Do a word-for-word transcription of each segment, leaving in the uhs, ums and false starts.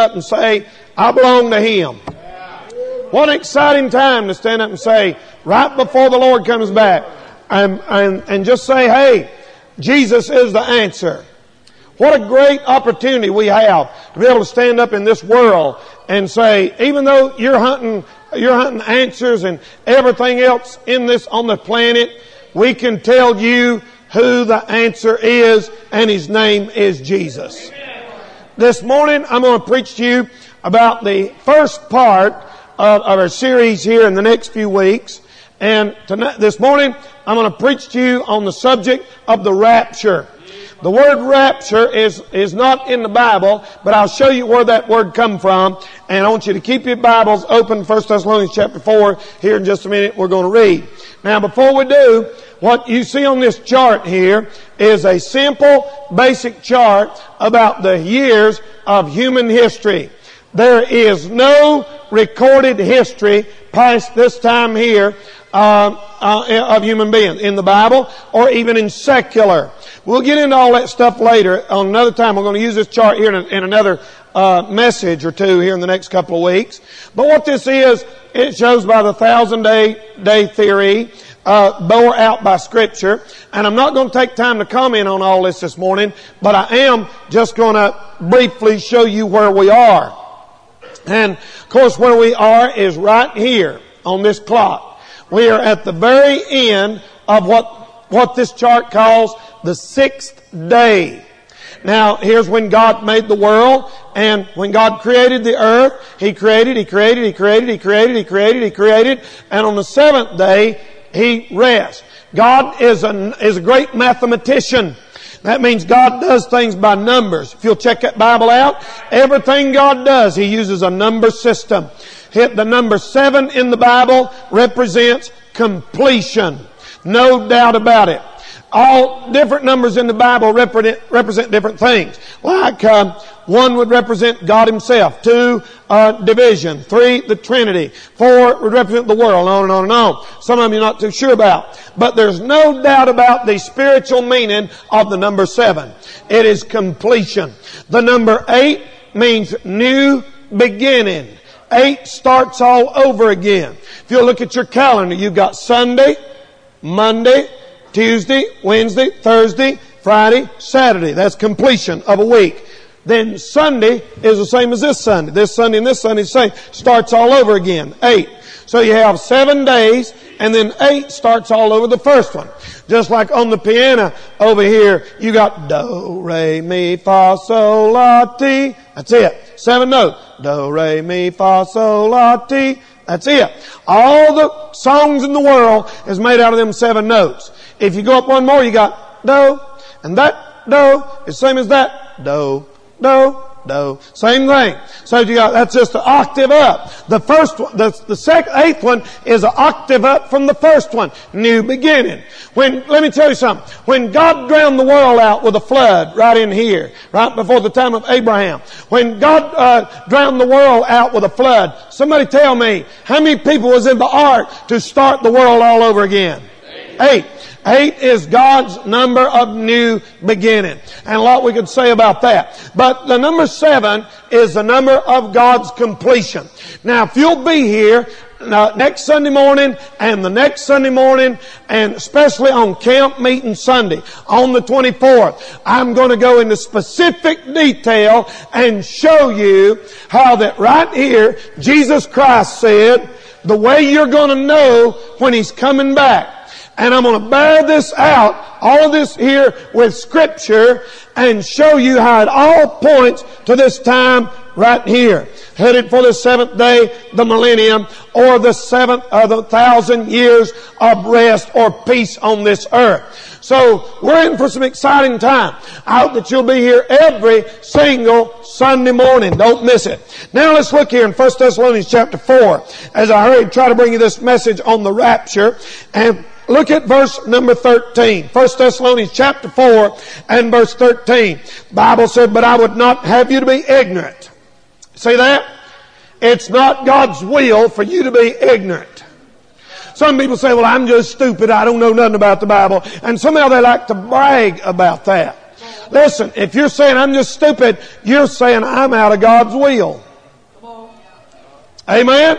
up and say, I belong to Him. What an exciting time to stand up and say, right before the Lord comes back, and, and, and just say, hey, Jesus is the answer. What a great opportunity we have to be able to stand up in this world and say, even though you're hunting, you're hunting answers and everything else in this, on the planet, we can tell you who the answer is, and His name is Jesus. This morning, I'm going to preach to you about the first part of, of our series here in the next few weeks. And tonight, this morning, I'm going to preach to you on the subject of the rapture. The word rapture is, is not in the Bible, but I'll show you where that word come from. And I want you to keep your Bibles open, First Thessalonians chapter four. Here in just a minute, we're going to read. Now, before we do, what you see on this chart here is a simple, basic chart about the years of human history. There is no recorded history past this time here uh, uh, of human beings in the Bible or even in secular. We'll get into all that stuff later on another time. We're going to use this chart here in, a, in another uh, message or two here in the next couple of weeks. But what this is, it shows by the thousand day day theory, uh, bore out by Scripture. And I'm not going to take time to comment on all this this morning, but I am just going to briefly show you where we are. And of course, where we are is right here on this clock. We are at the very end of what what this chart calls the sixth day. Now, here's when God made the world, and when God created the earth, He created, He created, He created, He created, He created, He created, and on the seventh day, He rests. God is a, is a great mathematician. That means God does things by numbers. If you'll check that Bible out, everything God does, He uses a number system. Hit the number seven in the Bible represents completion. No doubt about it. All different numbers in the Bible represent, represent different things. Like uh, one would represent God Himself. Two, uh, division. Three, the Trinity. Four would represent the world. On and on and on. Some of them you're not too sure about. But there's no doubt about the spiritual meaning of the number seven. It is completion. The number eight means new beginning. Eight starts all over again. If you look at your calendar, you've got Sunday, Monday, Tuesday, Wednesday, Thursday, Friday, Saturday. That's completion of a week. Then Sunday is the same as this Sunday. This Sunday and this Sunday, same. Starts all over again. Eight. So you have seven days, and then eight starts all over the first one. Just like on the piano over here, you got do, re, mi, fa, sol, la, ti. That's it. Seven notes. Do, re, mi, fa, sol, la, ti. That's it. All the songs in the world is made out of them seven notes. If you go up one more, you got do, and that do is the same as that. Do, do, do. Same thing. So you got, that's just an octave up. The first one, the, the second, eighth one is an octave up from the first one. New beginning. When, let me tell you something. When God drowned the world out with a flood right in here, right before the time of Abraham. When God uh, drowned the world out with a flood, somebody tell me, how many people was in the ark to start the world all over again? Eight. Eight is God's number of new beginning. And a lot we could say about that. But the number seven is the number of God's completion. Now, if you'll be here uh, next Sunday morning and the next Sunday morning, and especially on camp meeting Sunday, on the twenty-fourth, I'm going to go into specific detail and show you how that right here, Jesus Christ said, the way you're going to know when He's coming back. And I'm going to bear this out, all of this here with Scripture, and show you how it all points to this time right here. Headed for the seventh day, the millennium, or the seventh of the thousand years of rest or peace on this earth. So we're in for some exciting time. I hope that you'll be here every single Sunday morning. Don't miss it. Now let's look here in First Thessalonians chapter four. As I hurry, try to bring you this message on the rapture. And look at verse number thirteen. First Thessalonians chapter four and verse thirteen. The Bible said, but I would not have you to be ignorant. See that? It's not God's will for you to be ignorant. Some people say, well, I'm just stupid. I don't know nothing about the Bible. And somehow they like to brag about that. Listen, if you're saying I'm just stupid, you're saying I'm out of God's will. Amen?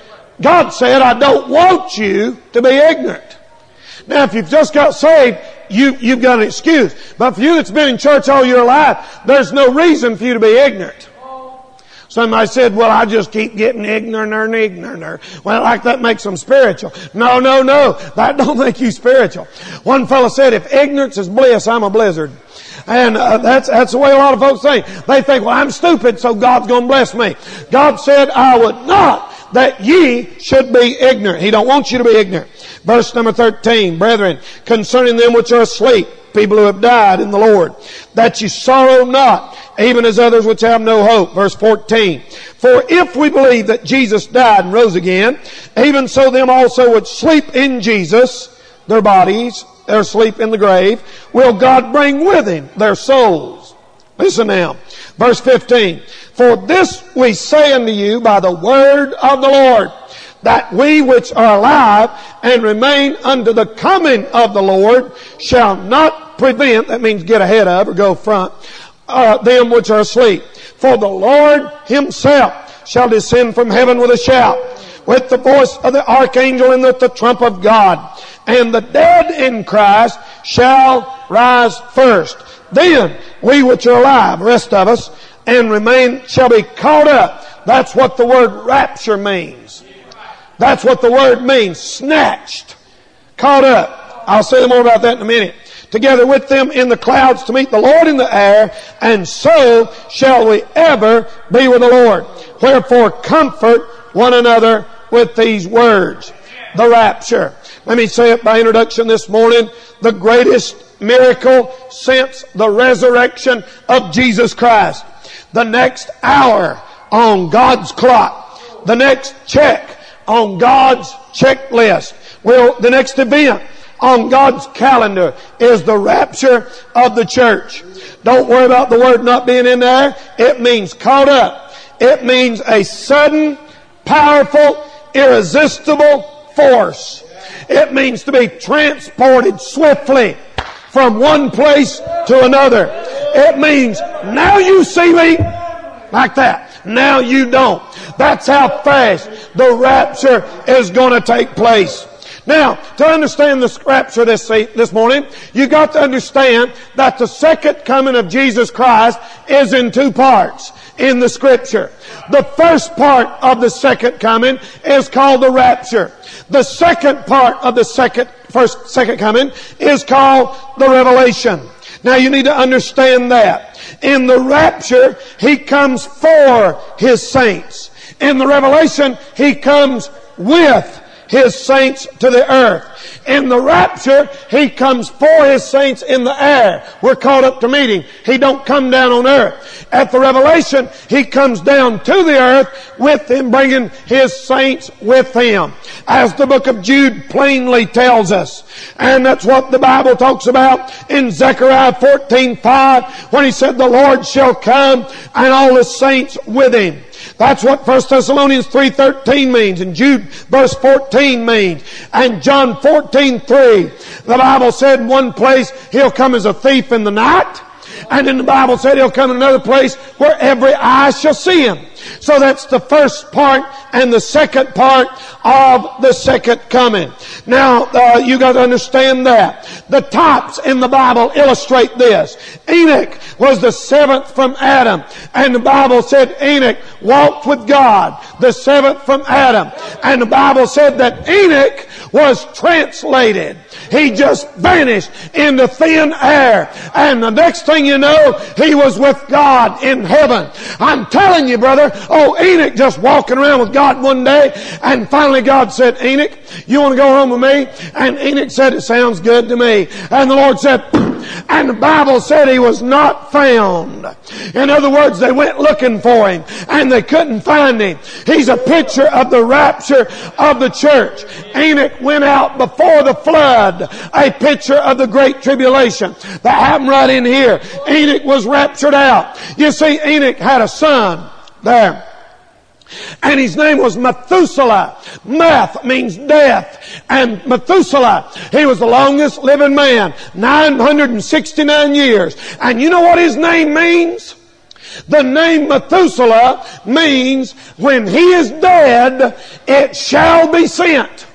God said, I don't want you to be ignorant. Now, if you've just got saved, you, you've got an excuse. But for you that's been in church all your life, there's no reason for you to be ignorant. Somebody said, well, I just keep getting ignorant and ignorant. Well, like that makes them spiritual. No, no, no. That don't make you spiritual. One fellow said, if ignorance is bliss, I'm a blizzard. And uh, that's that's the way a lot of folks think. They think, well, I'm stupid, so God's going to bless me. God said, I would not that ye should be ignorant. He don't want you to be ignorant. Verse number thirteen, brethren, concerning them which are asleep, people who have died in the Lord, that ye sorrow not, even as others which have no hope. Verse fourteen, for if we believe that Jesus died and rose again, even so them also which sleep in Jesus, their bodies, their sleep in the grave, will God bring with Him their souls. Listen now. Verse fifteen, for this we say unto you by the word of the Lord, that we which are alive and remain unto the coming of the Lord shall not prevent, that means get ahead of or go front, uh, them which are asleep. For the Lord Himself shall descend from heaven with a shout, with the voice of the archangel and with the trump of God. And the dead in Christ shall rise first. Then we which are alive, rest of us, and remain shall be caught up. That's what the word rapture means. That's what the word means. Snatched. Caught up. I'll say more about that in a minute. Together with them in the clouds to meet the Lord in the air, and so shall we ever be with the Lord. Wherefore comfort one another with these words. The rapture. Let me say it by introduction this morning. The greatest miracle since the resurrection of Jesus Christ. The next hour on God's clock. The next check on God's checklist. Well, the next event on God's calendar is the rapture of the church. Don't worry about the word not being in there. It means caught up. It means a sudden, powerful, irresistible force. It means to be transported swiftly from one place to another. It means now you see me like that. Now you don't. That's how fast the rapture is going to take place. Now, to understand the rapture this, this morning, you got to understand that the second coming of Jesus Christ is in two parts in the Scripture. The first part of the second coming is called the rapture. The second part of the second, first, second coming is called the revelation. Now you need to understand that. In the rapture, He comes for His saints. In the revelation, He comes with His saints to the earth. In the rapture, He comes for His saints in the air. We're caught up to meet Him. He don't come down on earth. At the revelation, He comes down to the earth with Him, bringing His saints with Him. As the book of Jude plainly tells us. And that's what the Bible talks about in Zechariah fourteen five, when He said, the Lord shall come and all His saints with Him. That's what First Thessalonians three thirteen means, and Jude verse fourteen means. And John fourteen three, the Bible said in one place, He'll come as a thief in the night. And in the Bible said He'll come in another place where every eye shall see Him. So that's the first part and the second part of the second coming. Now, uh, you got to understand that. The types in the Bible illustrate this. Enoch was the seventh from Adam. And the Bible said Enoch walked with God, the seventh from Adam. And the Bible said that Enoch was translated. He just vanished into thin air. And the next thing you know, he was with God in heaven. I'm telling you, brother, oh, Enoch just walking around with God one day, and finally God said, Enoch, you want to go home with me? And Enoch said, it sounds good to me. And the Lord said, and the Bible said he was not found. In other words, they went looking for him, and they couldn't find him. He's a picture of the rapture of the church. Enoch went out before the flood, a picture of the great tribulation that happened right in here. Enoch was raptured out. You see, Enoch had a son there. And his name was Methuselah. Meth means death. And Methuselah, he was the longest living man. nine hundred sixty-nine years. And you know what his name means? The name Methuselah means when he is dead, it shall be sent.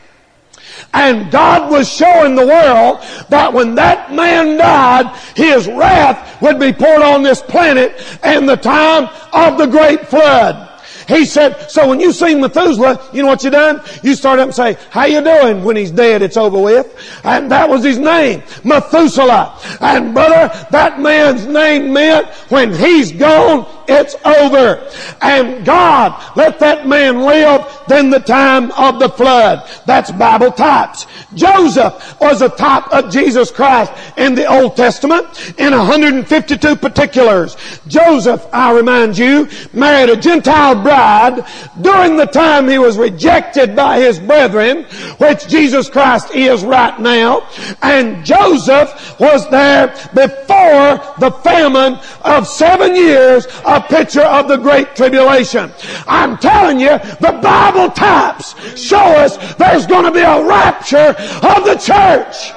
And God was showing the world that when that man died, his wrath would be poured on this planet in the time of the great flood. He said, so when you see Methuselah, you know what you done? You start up and say, how you doing? When he's dead, it's over with. And that was his name, Methuselah. And brother, that man's name meant when he's gone, it's over. And God let that man live in the time of the flood. That's Bible types. Joseph was a type of Jesus Christ in the Old Testament in one hundred fifty-two particulars. Joseph, I remind you, married a Gentile bride during the time he was rejected by his brethren, which Jesus Christ is right now. And Joseph was there before the famine of seven years, a picture of the Great Tribulation. I'm telling you, the Bible types show us there's going to be a rapture of the church.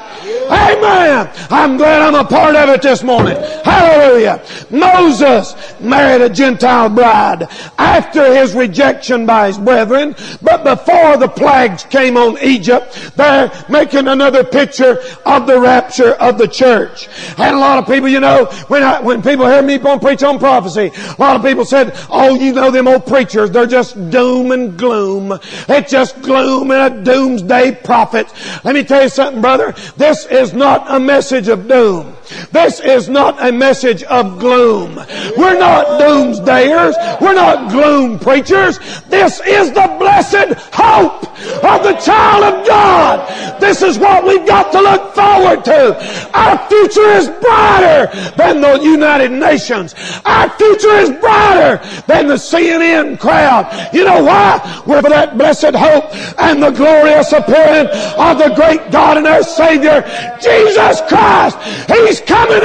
Amen. I'm glad I'm a part of it this morning. Hallelujah. Moses married a Gentile bride after his rejection by his brethren, but before the plagues came on Egypt. They're making another picture of the rapture of the church. And a lot of people, you know, when I, when people hear me preach on prophecy, a lot of people said, oh, you know them old preachers, they're just doom and gloom. It's just gloom and a doomsday prophet. Let me tell you something, brother. This is not a message of doom. This is not a message of gloom. We're not doomsdayers. We're not gloom preachers. This is the blessed hope of the child of God. This is what we've got to look forward to. Our future is brighter than the United Nations. Our future is brighter than the C N N crowd. You know why? We're for that blessed hope and the glorious appearing of the great God and our Savior, Jesus Christ. He's coming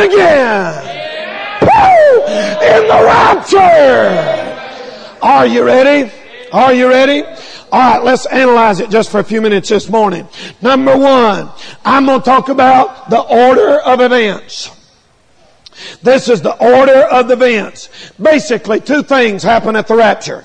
again. Woo! In the rapture. Are you ready? Are you ready? All right, let's analyze it just for a few minutes this morning. Number one, I'm going to talk about the order of events. This is the order of the events. Basically, two things happen at the rapture.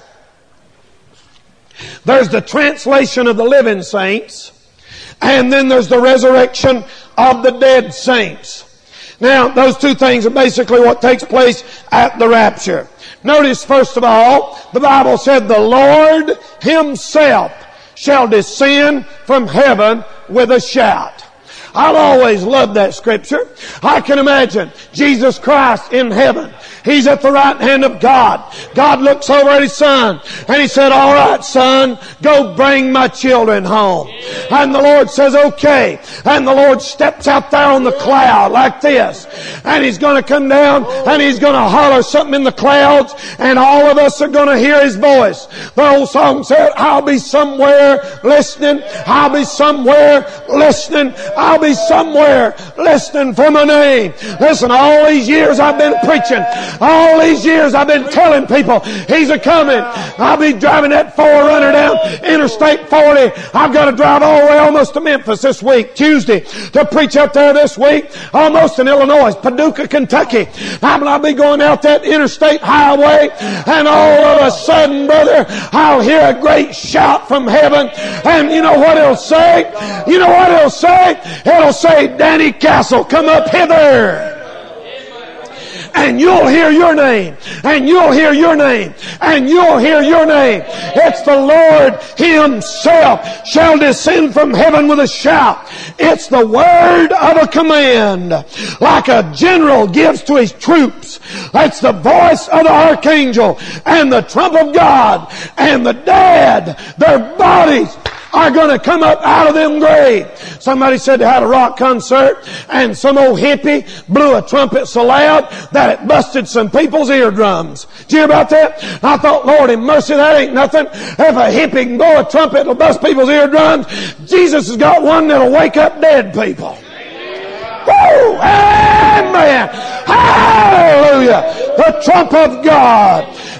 There's the translation of the living saints, and then there's the resurrection of the dead saints. Now, those two things are basically what takes place at the rapture. Notice, first of all, the Bible said the Lord Himself shall descend from heaven with a shout. I've always loved that scripture. I can imagine Jesus Christ in heaven. He's at the right hand of God. God looks over at His Son and He said, all right, Son, go bring my children home. And the Lord says, okay. And the Lord steps out there on the cloud like this. And He's going to come down and He's going to holler something in the clouds, and all of us are going to hear His voice. The old song said, I'll be somewhere listening. I'll be somewhere listening. I'll be somewhere listening for my name. Listen, all these years I've been preaching. All these years I've been telling people He's a-coming. I'll be driving that four-runner down Interstate forty. I've got to drive all the way almost to Memphis this week, Tuesday, to preach out there this week, almost in Illinois, Paducah, Kentucky. I'm I'll be going out that interstate highway, and all of a sudden, brother, I'll hear a great shout from heaven, and you know what it'll say? You know what it'll say? It'll say, Danny Castle, come up hither. And you'll hear your name. And you'll hear your name. And you'll hear your name. It's the Lord Himself shall descend from heaven with a shout. It's the word of a command, like a general gives to his troops. That's the voice of the archangel and the trump of God. And the dead, their bodies are going to come up out of them graves. Somebody said they had a rock concert and some old hippie blew a trumpet so loud that it busted some people's eardrums. Did you hear about that? I thought, Lord in mercy, that ain't nothing. If a hippie can blow a trumpet, it'll bust people's eardrums. Jesus has got one that'll wake up dead people. Woo! Amen! Hallelujah! The trump of God.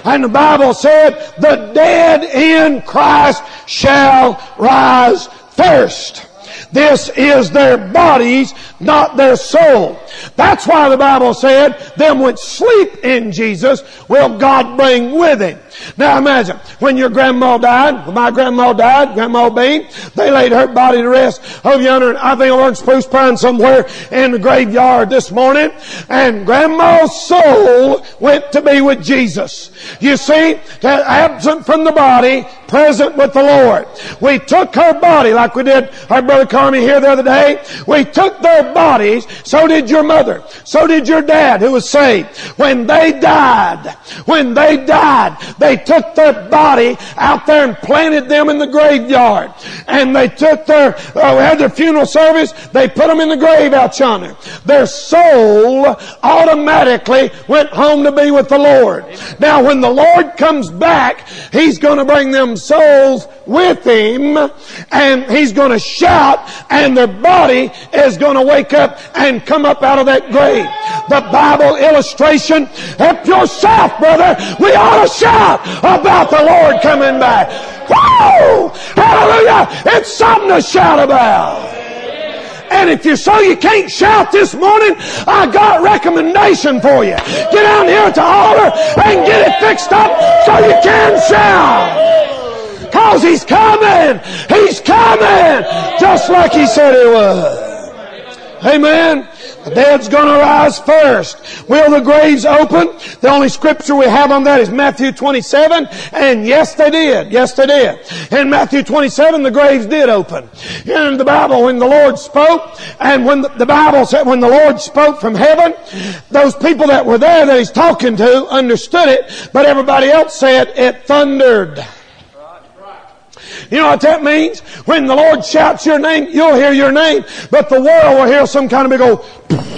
And the Bible said, the dead in Christ shall rise first. This is their bodies, not their soul. That's why the Bible said, them which sleep in Jesus will God bring with Him. Now imagine, when your grandma died, when my grandma died, Grandma Bean, they laid her body to rest over yonder, I think over in Spruce Pine somewhere in the graveyard this morning. And Grandma's soul went to be with Jesus. You see, absent from the body, present with the Lord. We took her body like we did our brother Carmi here the other day. We took their bodies, so did your mother, so did your dad who was saved. When they died, when they died, they took their body out there and planted them in the graveyard. And they took their, uh, had their funeral service, they put them in the grave out yonder. Their soul automatically went home to be with the Lord. Now when the Lord comes back, He's going to bring them souls with Him, and He's going to shout, and their body is going to wake up and come up out of that grave. The Bible illustration, help yourself, brother. We ought to shout about the Lord coming back. Whoa! Hallelujah! It's something to shout about. And if you're so you can't shout this morning, I got a recommendation for you. Get down here at the altar and get it fixed up so you can shout. Because He's coming. He's coming. Just like He said He would. Amen. The dead's going to rise first. Will the graves open? The only scripture we have on that is Matthew twenty-seven. And yes, they did. Yes, they did. In Matthew twenty-seven, the graves did open. In the Bible, when the Lord spoke, and when the, the Bible said when the Lord spoke from heaven, those people that were there that He's talking to understood it, but everybody else said it thundered. You know what that means? When the Lord shouts your name, you'll hear your name, but the world will hear some kind of big old,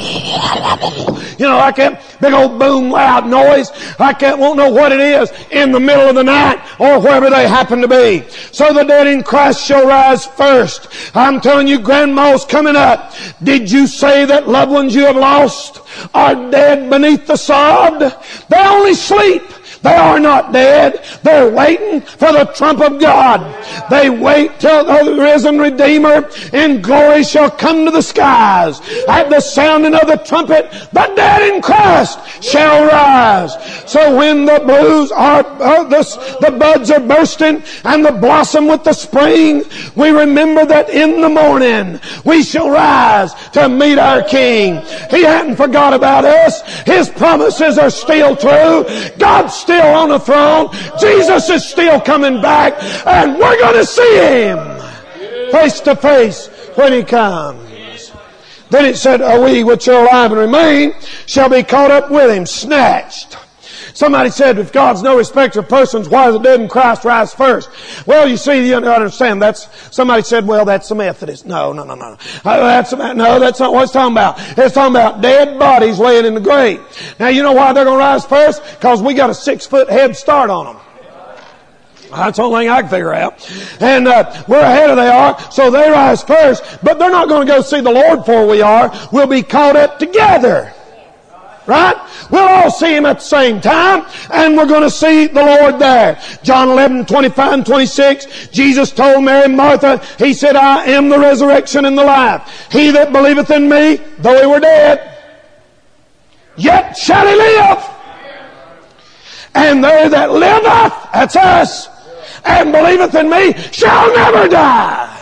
you know, like that big old boom loud noise. I can't, won't know what it is in the middle of the night or wherever they happen to be. So the dead in Christ shall rise first. I'm telling you, Grandma's coming up. Did you say that loved ones you have lost are dead beneath the sod? They only sleep. They are not dead. They're waiting for the trump of God. They wait till the risen Redeemer in glory shall come to the skies. At the sounding of the trumpet, the dead in Christ shall rise. So when the blues are, uh, the, the buds are bursting and the blossom with the spring, we remember that in the morning we shall rise to meet our King. He hadn't forgot about us. His promises are still true. God's still on the throne. Jesus is still coming back, and we're going to see Him face to face when He comes. Then it said, we which are alive and remain shall be caught up with Him, snatched. Somebody said, if God's no respecter of persons, why does the dead in Christ rise first? Well, you see, you understand, that's, somebody said, well, that's the Methodist. No, no, no, no. Uh, that's, no, that's not what it's talking about. It's talking about dead bodies laying in the grave. Now, you know why they're going to rise first? Because we got a six foot head start on them. That's the only thing I can figure out. And uh, we're ahead of they are, so they rise first. But they're not going to go see the Lord before we are. We'll be caught up together. Right? We'll all see Him at the same time, and we're going to see the Lord there. John eleven, twenty-five and twenty-six, Jesus told Mary and Martha, He said, I am the resurrection and the life. He that believeth in me, though he were dead, yet shall he live. And they that liveth, that's us, and believeth in me, shall never die.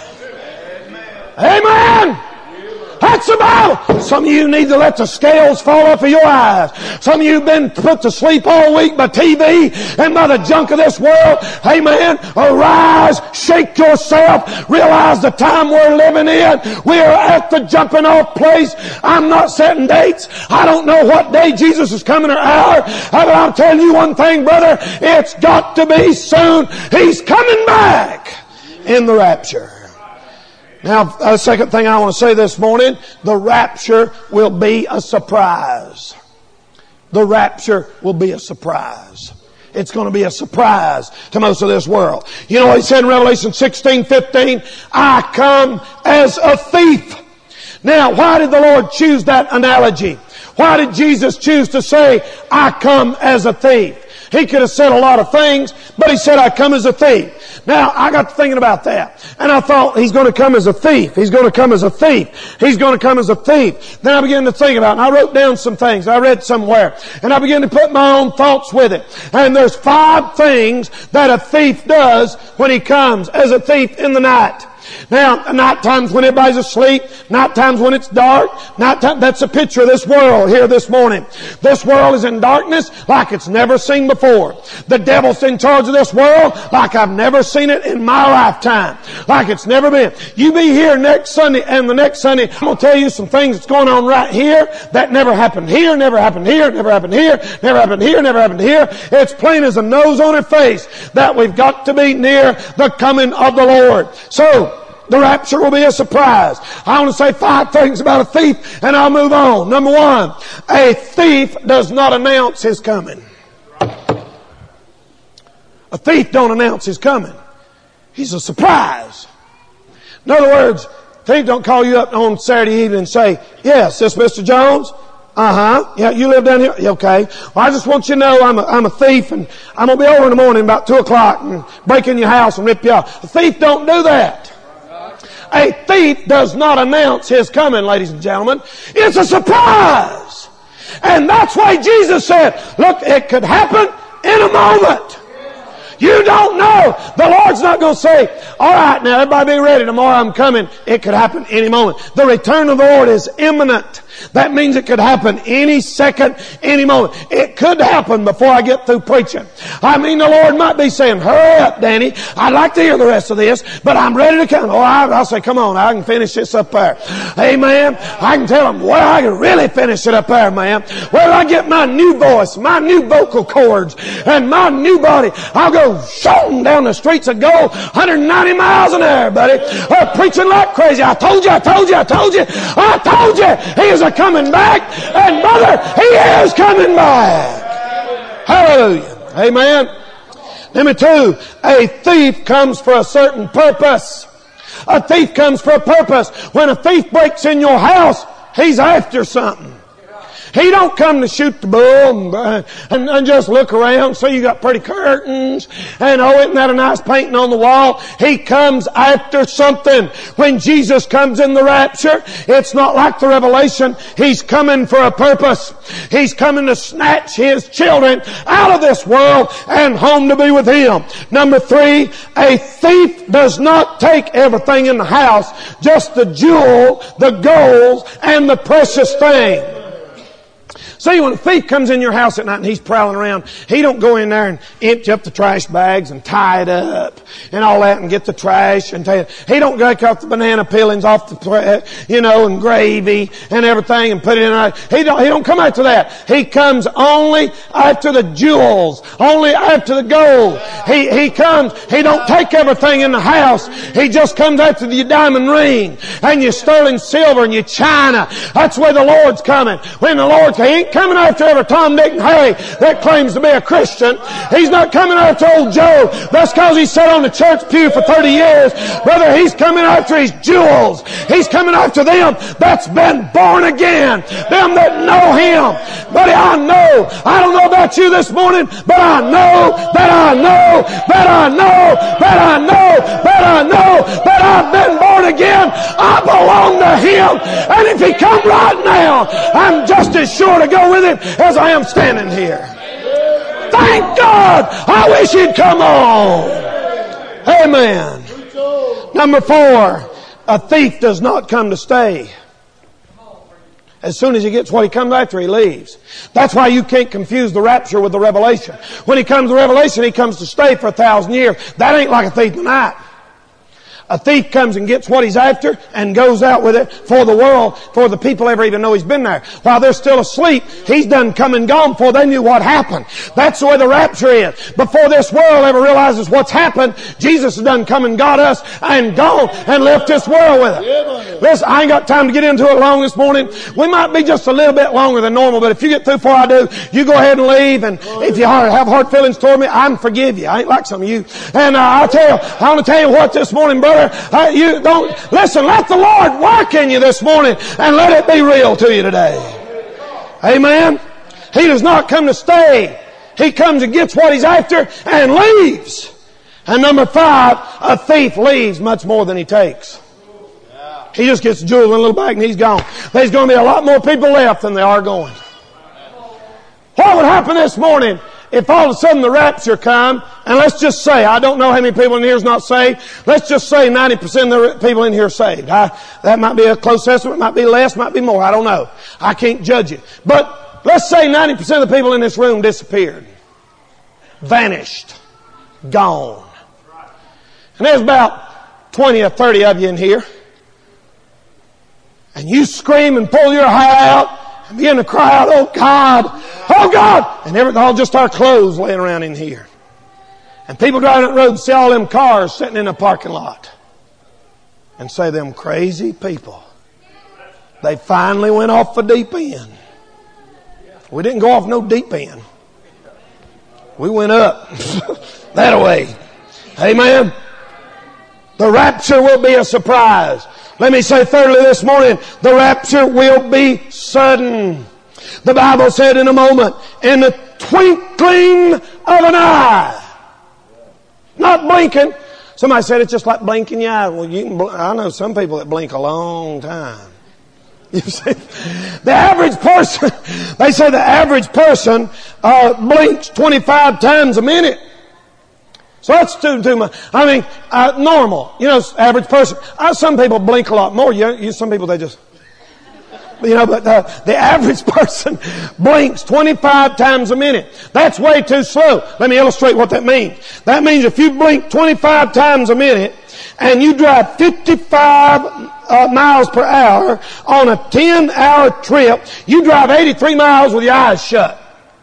Amen. That's the Bible. Some of you need to let the scales fall off of your eyes. Some of you have been put to sleep all week by T V and by the junk of this world. Amen. Arise, shake yourself, realize the time we're living in. We are at the jumping off place. I'm not setting dates. I don't know what day Jesus is coming or hour. But I'm telling you one thing, brother. It's got to be soon. He's coming back in the rapture. Now, the second thing I want to say this morning, the rapture will be a surprise. The rapture will be a surprise. It's going to be a surprise to most of this world. You know what He said in Revelation sixteen fifteen? I come as a thief. Now, why did the Lord choose that analogy? Why did Jesus choose to say, I come as a thief? He could have said a lot of things, but He said, I come as a thief. Now, I got to thinking about that. And I thought, He's going to come as a thief. He's going to come as a thief. He's going to come as a thief. Then I began to think about it, and I wrote down some things I read somewhere. And I began to put my own thoughts with it. And there's five things that a thief does when he comes as a thief in the night. Now, night times when everybody's asleep, night times when it's dark, night time, that's a picture of this world here this morning. This world is in darkness like it's never seen before. The devil's in charge of this world like I've never seen it in my lifetime. Like it's never been. You be here next Sunday and the next Sunday, I'm going to tell you some things that's going on right here that never happened here, never happened here, never happened here, never happened here, never happened here. It's plain as a nose on her face that we've got to be near the coming of the Lord. So, the rapture will be a surprise. I want to say five things about a thief and I'll move on. Number one, a thief does not announce his coming. A thief don't announce his coming. He's a surprise. In other words, a thief don't call you up on Saturday evening and say, yes, this Mister Jones? Uh-huh. Yeah, you live down here? Okay. Well, I just want you to know I'm a, I'm a thief and I'm going to be over in the morning about two o'clock and break in your house and rip you off. A thief don't do that. A thief does not announce his coming, ladies and gentlemen. It's a surprise. And that's why Jesus said, look, it could happen in a moment. You don't know. The Lord's not going to say, all right, now everybody be ready. Tomorrow I'm coming. It could happen any moment. The return of the Lord is imminent. That means it could happen any second, any moment. It could happen before I get through preaching. I mean, the Lord might be saying, hurry up, Danny. I'd like to hear the rest of this, but I'm ready to come. Or I'll say, come on, I can finish this up there. Amen. I can tell them, well, I can really finish it up there, man. Where I get my new voice, my new vocal cords, and my new body. I'll go shooting down the streets of gold, one hundred ninety miles an hour, buddy. Uh, preaching like crazy. I told you, I told you, I told you, I told you. He is a coming back, and brother, He is coming back. Hallelujah. Amen. Number two, a thief comes for a certain purpose. A thief comes for a purpose. When a thief breaks in your house, he's after something. He don't come to shoot the bull and, and, and just look around. So you got pretty curtains and oh, isn't that a nice painting on the wall? He comes after something. When Jesus comes in the rapture, it's not like the Revelation. He's coming for a purpose. He's coming to snatch His children out of this world and home to be with Him. Number three, a thief does not take everything in the house, just the jewel, the gold, and the precious thing. See, when a thief comes in your house at night and he's prowling around, he don't go in there and empty up the trash bags and tie it up and all that and get the trash and take it. He don't take off the banana peelings off the, you know, and gravy and everything and put it in there. He don't, he don't come after that. He comes only after the jewels, only after the gold. He, he comes, he don't take everything in the house. He just comes after your diamond ring and your sterling silver and your china. That's where the Lord's coming. When the Lord, He ain't coming after every Tom, Dick, and Harry that claims to be a Christian. He's not coming after old Joe. That's because he sat on the church pew for thirty years. Brother, He's coming after His jewels. He's coming after them that's been born again. Them that know Him. Buddy, I know. I don't know about you this morning, but I know that I know that I know that I know that I know that I've been born again. I belong to Him. And if He come right now, I'm just as sure to go with Him as I am standing here. Thank God! I wish He'd come on. Amen. Number four, a thief does not come to stay. As soon as he gets what he comes after, he leaves. That's why you can't confuse the rapture with the revelation. When he comes to revelation, he comes to stay for a thousand years. That ain't like a thief in the night. A thief comes and gets what he's after and goes out with it for the world, before the people ever even know he's been there. While they're still asleep, he's done come and gone before they knew what happened. That's the way the rapture is. Before this world ever realizes what's happened, Jesus has done come and got us and gone and left this world with it. Listen, I ain't got time to get into it long this morning. We might be just a little bit longer than normal, but if you get through before I do, you go ahead and leave. And if you have hard feelings toward me, I can forgive you. I ain't like some of you. And uh, I'll tell you, I want to tell you what this morning, brother. Uh, you don't listen. Let the Lord work in you this morning, and let it be real to you today. Amen. He does not come to stay. he comes and gets what he's after and leaves. And number five, a thief leaves much more than he takes. He just gets jewels in a little bag and he's gone. There's going to be a lot more people left than there are going. What would happen this morning if all of a sudden the rapture come, and let's just say, I don't know how many people in here is not saved. Let's just say ninety percent of the people in here are saved. I, that might be a close estimate, might be less, might be more. I don't know. I can't judge it. But let's say ninety percent of the people in this room disappeared. Vanished. Gone. And there's about twenty or thirty of you in here. And you scream and pull your hair out and begin to cry out, oh God, oh God. And everything, all just our clothes laying around in here. And people driving that road and see all them cars sitting in a parking lot. And say, them crazy people. They finally went off the deep end. We didn't go off no deep end. We went up that way. Amen. The rapture will be a surprise. Let me say thirdly this morning, the rapture will be sudden. The Bible said in a moment, in the twinkling of an eye. Not blinking. Somebody said it's just like blinking your eye. Well, you can bl- I know some people that blink a long time. You see, the average person, they say the average person uh, blinks twenty-five times a minute. So that's too, too much. I mean, uh, normal. You know, average person. Uh, some people blink a lot more. You, you, some people, they just, you know, but uh, the average person blinks twenty-five times a minute. That's way too slow. Let me illustrate what that means. That means if you blink twenty-five times a minute and you drive fifty-five uh, miles per hour on a ten hour trip, you drive eighty-three miles with your eyes shut.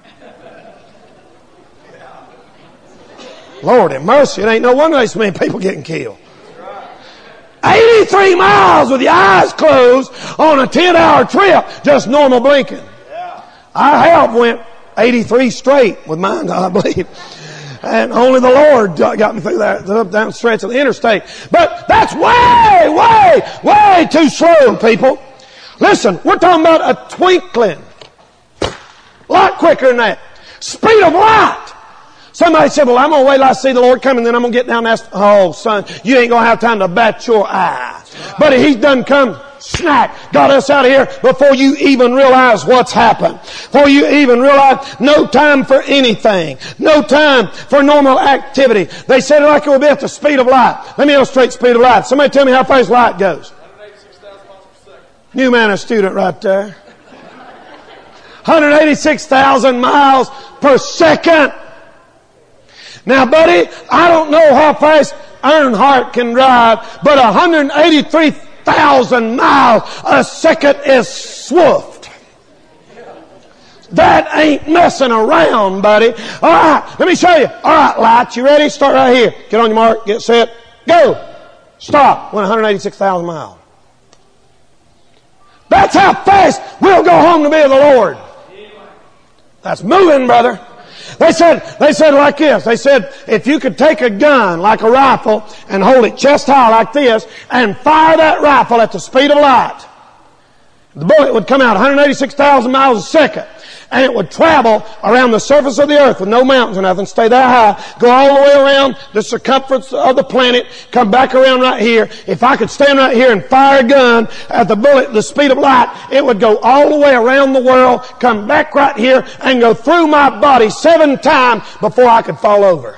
Lord have mercy. It ain't no wonder there's so many people getting killed. eighty-three miles with your eyes closed on a ten hour trip. Just normal blinking. I have went eighty-three straight with mine, I believe. And only the Lord got me through that, up down the stretch of the interstate. But that's way, way, way too slow, people. Listen, we're talking about a twinkling. A lot quicker than that. Speed of light. Somebody said, well, I'm going to wait till I see the Lord coming, then I'm going to get down and ask, oh, son, you ain't going to have time to bat your eye. But He's done come, snack, got us out of here before you even realize what's happened. Before you even realize no time for anything. No time for normal activity. They said it like it would be at the speed of light. Let me illustrate speed of light. Somebody tell me how fast light goes. one hundred eighty-six thousand miles per second. New man, a student right there. one hundred eighty-six thousand miles per second. Now, buddy, I don't know how fast Earnhardt can drive, but one hundred eighty-three thousand miles a second is swift. That ain't messing around, buddy. All right, let me show you. All right, lights, you ready? Start right here. Get on your mark, get set, go. Stop when one hundred eighty-six thousand miles. That's how fast we'll go home to be with the Lord. That's moving, brother. They said, they said like this. They said, if you could take a gun like a rifle and hold it chest high like this and fire that rifle at the speed of light, the bullet would come out one hundred eighty-six thousand miles a second. And it would travel around the surface of the earth with no mountains or nothing, stay that high, go all the way around the circumference of the planet, come back around right here. If I could stand right here and fire a gun at the bullet, the speed of light, it would go all the way around the world, come back right here, and go through my body seven times before I could fall over.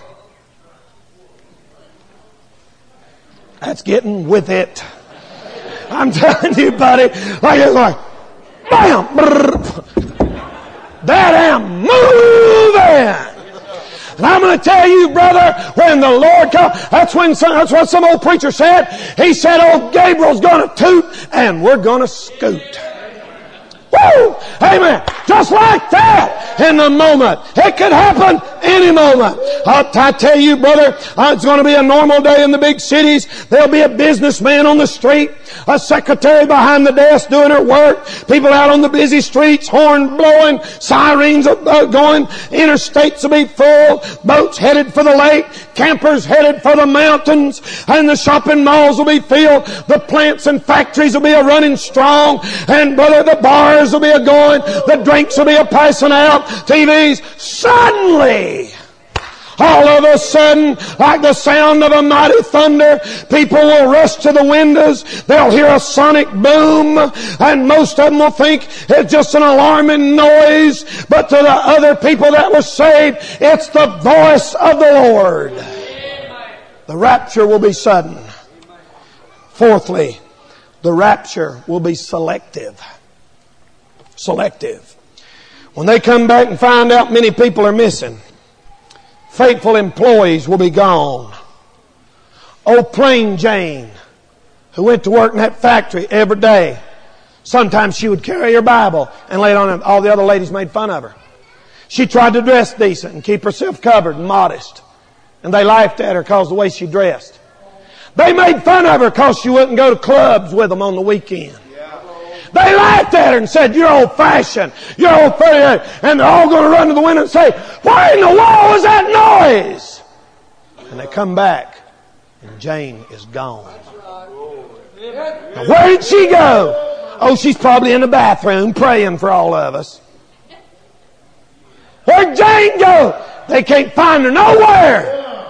That's getting with it. I'm telling you, buddy, like it's like, bam, brrr. That am moving. And I'm going to tell you, brother, when the Lord comes, that's when some, that's what some old preacher said. He said, "Oh, Gabriel's going to toot, and we're going to scoot." Woo! Amen. Just like that, in the moment, it could happen any moment. I'll, I tell you, brother, uh, it's going to be a normal day in the big cities. There'll be a businessman on the street, a secretary behind the desk doing her work, people out on the busy streets, horn blowing, sirens going, interstates will be full, boats headed for the lake, campers headed for the mountains, and the shopping malls will be filled. The plants and factories will be a running strong, and brother, the bars will be a going, the drinks will be a passing out, T Vs. Suddenly, all of a sudden, like the sound of a mighty thunder, people will rush to the windows. They'll hear a sonic boom, and most of them will think it's just an alarming noise. But to the other people that were saved, it's the voice of the Lord. The rapture will be sudden. Fourthly, the rapture will be selective. Selective. When they come back and find out many people are missing, faithful employees will be gone. Old Plain Jane, who went to work in that factory every day, sometimes she would carry her Bible and lay it on her. All the other ladies made fun of her. She tried to dress decent and keep herself covered and modest. And they laughed at her because of the way she dressed. They made fun of her because she wouldn't go to clubs with them on the weekend. They laughed at her and said, "You're old-fashioned. You're old-fashioned." And they're all going to run to the window and say, "What in the world was that noise?" And they come back, and Jane is gone. Now, where did she go? Oh, she's probably in the bathroom praying for all of us. Where'd Jane go? They can't find her nowhere.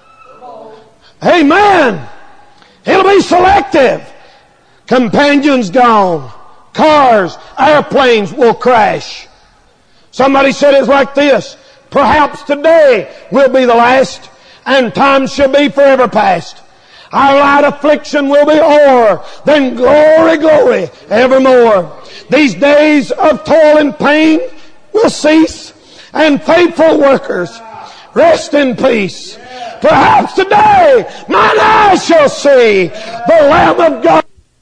Amen. It'll be selective. Companions gone. Cars, airplanes will crash. Somebody said it's like this: perhaps today will be the last, and time shall be forever past. Our light affliction will be o'er, then glory, glory, evermore. These days of toil and pain will cease, and faithful workers rest in peace. Perhaps today mine eyes shall see the Lamb of God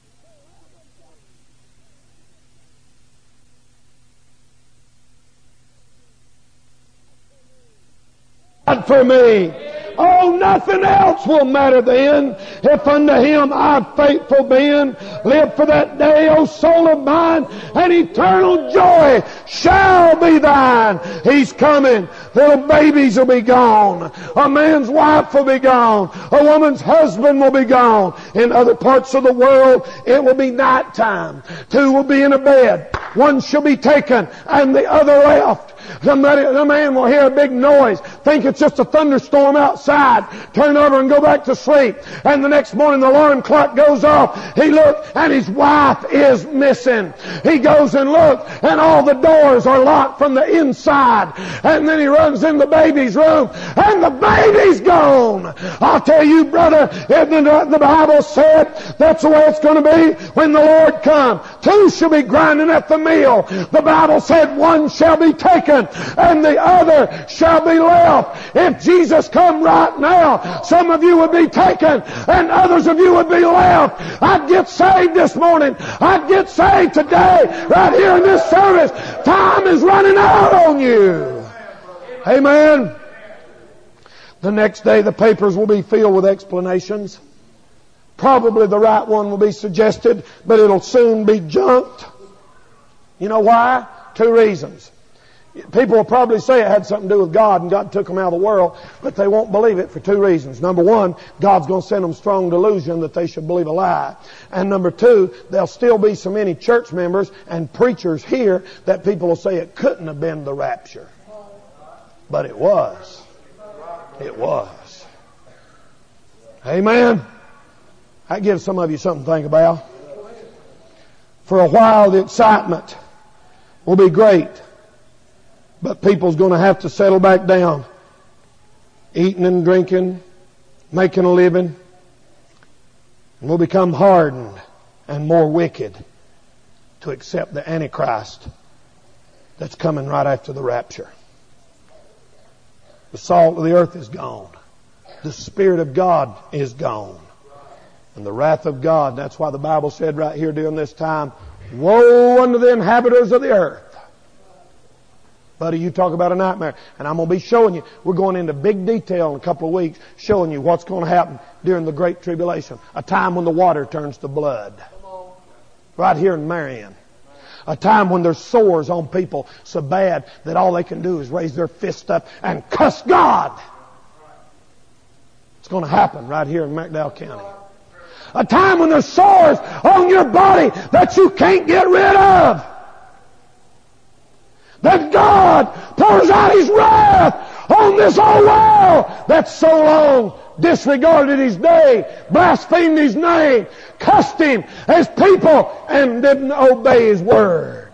for me. Oh, nothing else will matter then. If unto Him I've faithful been, live for that day, O soul of mine, and eternal joy shall be thine. He's coming. Little babies will be gone. A man's wife will be gone. A woman's husband will be gone. In other parts of the world, it will be nighttime. Two will be in a bed. One shall be taken, and the other left. Somebody, the man will hear a big noise, think it's just a thunderstorm outside, turn over and go back to sleep. And the next morning the alarm clock goes off. He looks and his wife is missing. He goes and looks and all the doors are locked from the inside. And then he runs in the baby's room and the baby's gone. I'll tell you, brother, the Bible said that's the way it's going to be when the Lord comes. Two shall be grinding at the mill. The Bible said one shall be taken and the other shall be left. If Jesus come right now, some of you would be taken and others of you would be left. I'd get saved this morning. I'd get saved today right here in this service. Time is running out on you. Amen. The next day the papers will be filled with explanations. Probably the right one will be suggested, but it'll soon be junked. You know why? Two reasons. People will probably say it had something to do with God and God took them out of the world, but they won't believe it for two reasons. Number one, God's going to send them strong delusion that they should believe a lie. And number two, there'll still be so many church members and preachers here that people will say it couldn't have been the rapture. But it was. It was. Amen. That gives some of you something to think about. For a while the excitement will be great. But people's going to have to settle back down. Eating and drinking, making a living. And we'll become hardened and more wicked to accept the Antichrist that's coming right after the rapture. The salt of the earth is gone. The Spirit of God is gone. And the wrath of God, that's why the Bible said right here during this time, woe unto the inhabitants of the earth. Buddy, you talk about a nightmare. And I'm going to be showing you, we're going into big detail in a couple of weeks, showing you what's going to happen during the Great Tribulation. A time when the water turns to blood. Right here in Marion. A time when there's sores on people so bad that all they can do is raise their fist up and cuss God. It's going to happen right here in McDowell County. A time when there's sores on your body that you can't get rid of. That God pours out His wrath on this old world that so long disregarded His day, blasphemed His name, cussed Him as people, and didn't obey His word.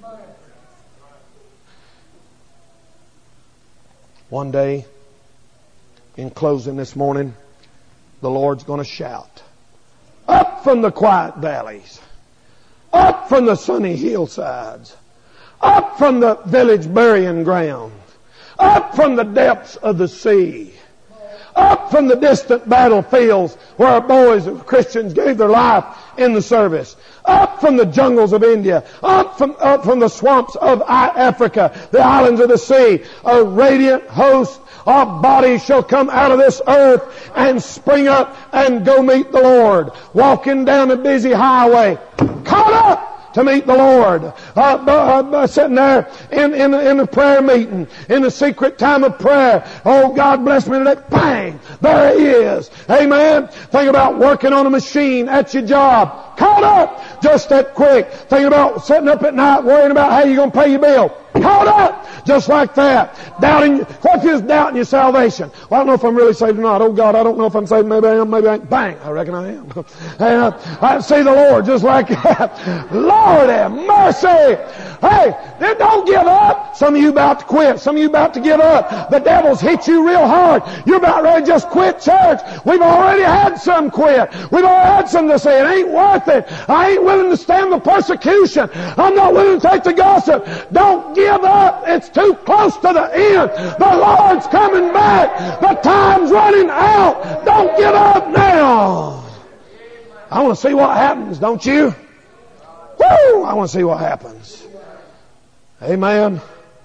One day, in closing this morning, the Lord's going to shout, up from the quiet valleys, up from the sunny hillsides, up from the village burying ground, up from the depths of the sea, up from the distant battlefields where our boys and Christians gave their life in the service, up from the jungles of India, up from, up from the swamps of Africa, the islands of the sea, a radiant host of bodies shall come out of this earth and spring up and go meet the Lord, walking down a busy highway, caught up to meet the Lord. Uh, uh, uh, sitting there in, in, in a prayer meeting, in a secret time of prayer. Oh, God bless me today. Bang! There He is. Amen. Think about working on a machine at your job. Caught up just that quick. Think about sitting up at night worrying about how you're going to pay your bill. Caught up just like that. Doubting, what if you're doubting your salvation? Well, I don't know if I'm really saved or not. Oh God, I don't know if I'm saved. Maybe I am, maybe I ain't. Bang! I reckon I am. And uh, I see the Lord just like that. Lord have mercy. Hey, then don't give up. Some of you about to quit. Some of you about to give up. The devil's hit you real hard. You're about ready to just quit church. We've already had some quit. We've already had some to say it ain't worth it. I ain't willing to stand the persecution. I'm not willing to take the gossip. Don't give up. It's too close to the end. The Lord's coming back. The time's running out. Don't give up now. I want to see what happens, don't you? Woo! I want to see what happens. Amen.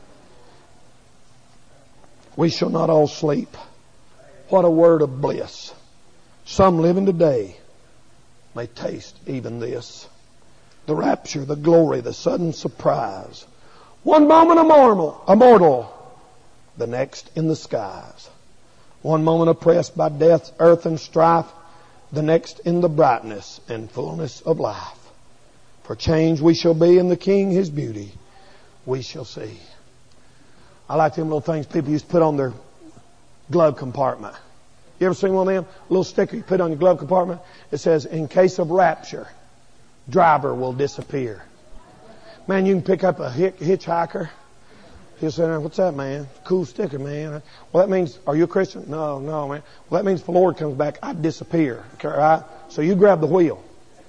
We shall not all sleep. What a word of bliss. Some living today may taste even this. The rapture, the glory, the sudden surprise. One moment a mortal, a mortal, the next in the skies. One moment oppressed by death, earth, and strife, the next in the brightness and fullness of life. For change we shall be in the King, His beauty we shall see. I like them little things people used to put on their glove compartment. You ever seen one of them? A little sticker you put on your glove compartment. It says, in case of rapture, driver will disappear. Man, you can pick up a hitchhiker. He'll say, what's that, man? Cool sticker, man. Well, that means, are you a Christian? No, no, man. Well, that means if the Lord comes back, I disappear. Okay, right? So you grab the wheel.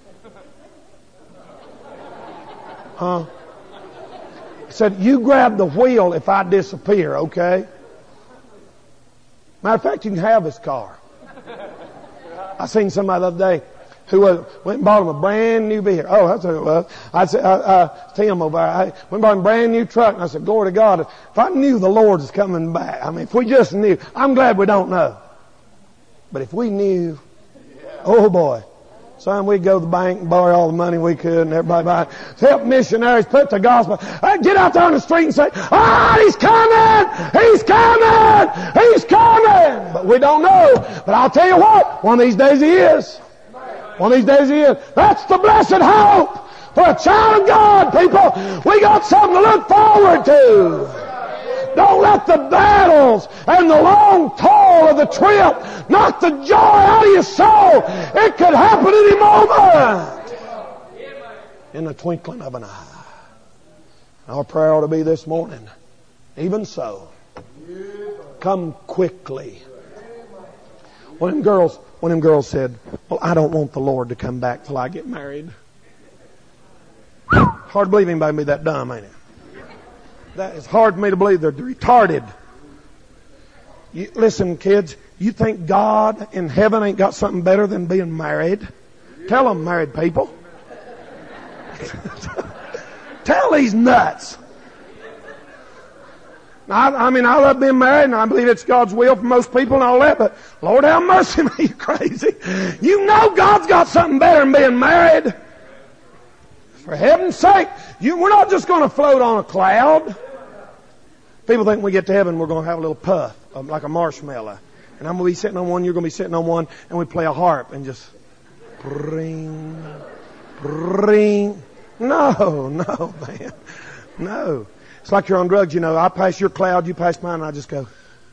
Huh? He said, you grab the wheel if I disappear, okay? Matter of fact, you can have this car. I seen somebody the other day who was, went and bought him a brand new vehicle. Oh, that's who it was. I said, uh, uh, Tim over there. I went and bought him a brand new truck, and I said, glory to God, if I knew the Lord is coming back, I mean, if we just knew, I'm glad we don't know. But if we knew, oh boy, son, we'd go to the bank and borrow all the money we could, and everybody buy, help missionaries put the gospel. Hey, get out there on the street and say, ah, he's coming! He's coming! He's coming! But we don't know. But I'll tell you what, one of these days he is. One of these days he is. That's the blessed hope for a child of God, people. We got something to look forward to. Don't let the battles and the long toil of the trip knock the joy out of your soul. It could happen any moment. In the twinkling of an eye. Our prayer ought to be this morning. Even so, come quickly. One of them girls, one of them girls said, well, I don't want the Lord to come back till I get married. Hard to believe anybody can be that dumb, ain't it? That is hard for me to believe. They're retarded. You, listen, kids, you think God in heaven ain't got something better than being married? Tell them, married people. Tell these nuts. I, I mean, I love being married, and I believe it's God's will for most people and all that, but Lord have mercy, man, you crazy. You know God's got something better than being married. For heaven's sake, you, we're not just going to float on a cloud. People think when we get to heaven, we're going to have a little puff, like a marshmallow. And I'm going to be sitting on one, you're going to be sitting on one, and we play a harp and just ring, ring. No, no, man. No. It's like you're on drugs, you know. I pass your cloud, you pass mine, and I just go.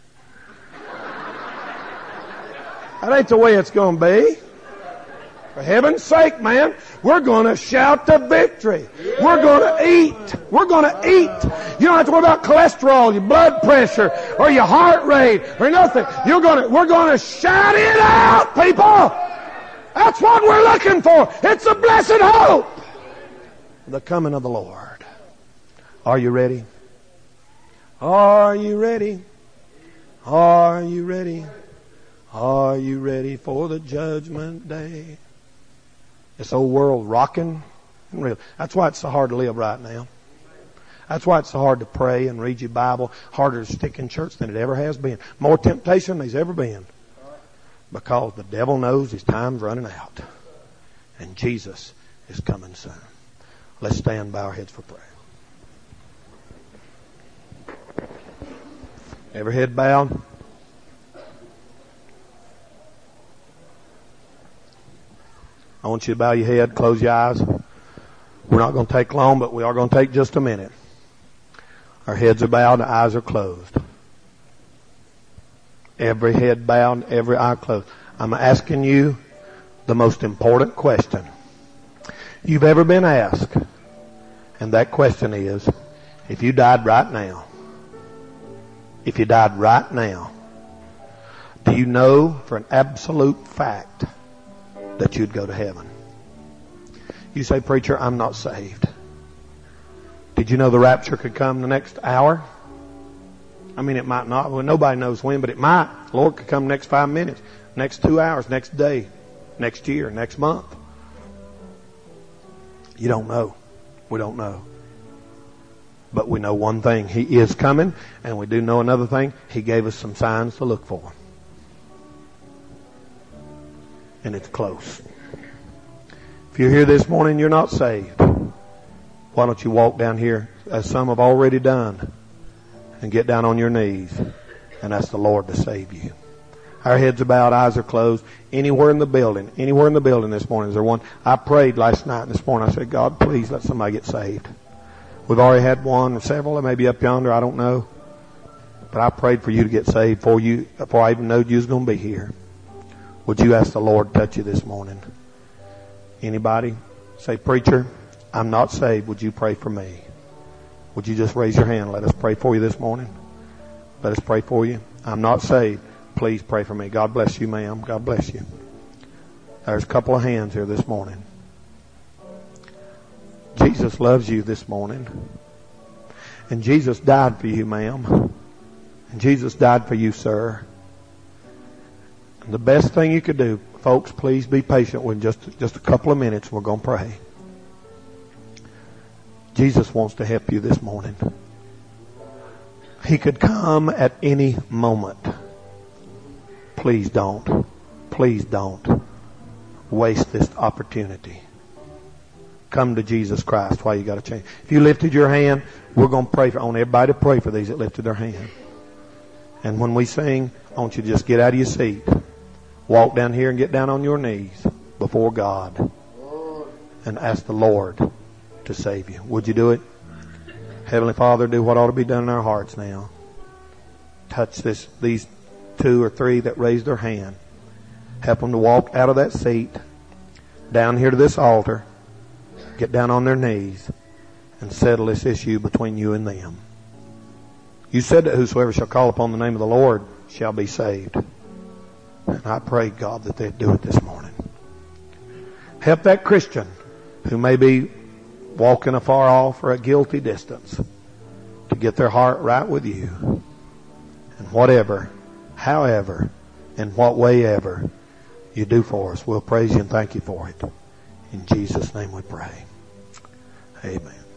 That ain't the way it's going to be. For heaven's sake, man, we're going to shout the victory. We're going to eat. We're going to eat. You don't have to worry about cholesterol, your blood pressure, or your heart rate, or nothing. You're going to, we're going to shout it out, people. That's what we're looking for. It's a blessed hope. The coming of the Lord. Are you ready? Are you ready? Are you ready? Are you ready for the judgment day? This old world rocking. That's why it's so hard to live right now. That's why it's so hard to pray and read your Bible. Harder to stick in church than it ever has been. More temptation than there's ever been. Because the devil knows his time's running out. And Jesus is coming soon. Let's stand, bow our heads for prayer. Every head bowed. I want you to bow your head, close your eyes. We're not going to take long, but we are going to take just a minute. Our heads are bowed, the eyes are closed. Every head bowed, every eye closed. I'm asking you the most important question you've ever been asked. And that question is, if you died right now, if you died right now, do you know for an absolute fact that you'd go to heaven? You say, preacher, I'm not saved. Did you know the rapture could come the next hour? I mean, it might not. Well, nobody knows when, but it might. The Lord could come next five minutes, next two hours, next day, next year, next month. You don't know. We don't know. But we know one thing. He is coming, and we do know another thing. He gave us some signs to look for. And it's close. If you're here this morning and you're not saved, why don't you walk down here, as some have already done, and get down on your knees and ask the Lord to save you. Our heads are bowed, eyes are closed. Anywhere in the building, anywhere in the building this morning, is there one? I prayed last night and this morning. I said, God, please let somebody get saved. We've already had one or several, they may be up yonder, I don't know. But I prayed for you to get saved before you, before I even knew you was going to be here. Would you ask the Lord to touch you this morning? Anybody? Say, preacher, I'm not saved. Would you pray for me? Would you just raise your hand? Let us pray for you this morning. Let us pray for you. I'm not saved. Please pray for me. God bless you, ma'am. God bless you. There's a couple of hands here this morning. Jesus loves you this morning. And Jesus died for you, ma'am. And Jesus died for you, sir. And the best thing you could do, folks, please be patient with just, just a couple of minutes. We're going to pray. Jesus wants to help you this morning. He could come at any moment. Please don't. Please don't waste this opportunity. Come to Jesus Christ while you got a chance. If you lifted your hand, we're going to pray for, I want everybody to pray for these that lifted their hand. And when we sing, I want you to just get out of your seat. Walk down here and get down on your knees before God and ask the Lord to save you. Would you do it? Heavenly Father, do what ought to be done in our hearts now. Touch this, these two or three that raised their hand. Help them to walk out of that seat, down here to this altar, get down on their knees, and settle this issue between you and them. You said that whosoever shall call upon the name of the Lord shall be saved. And I pray, God, that they'd do it this morning. Help that Christian who may be walking afar off or a guilty distance to get their heart right with you. And whatever, however, in what way ever you do for us, we'll praise you and thank you for it. In Jesus' name we pray. Amen.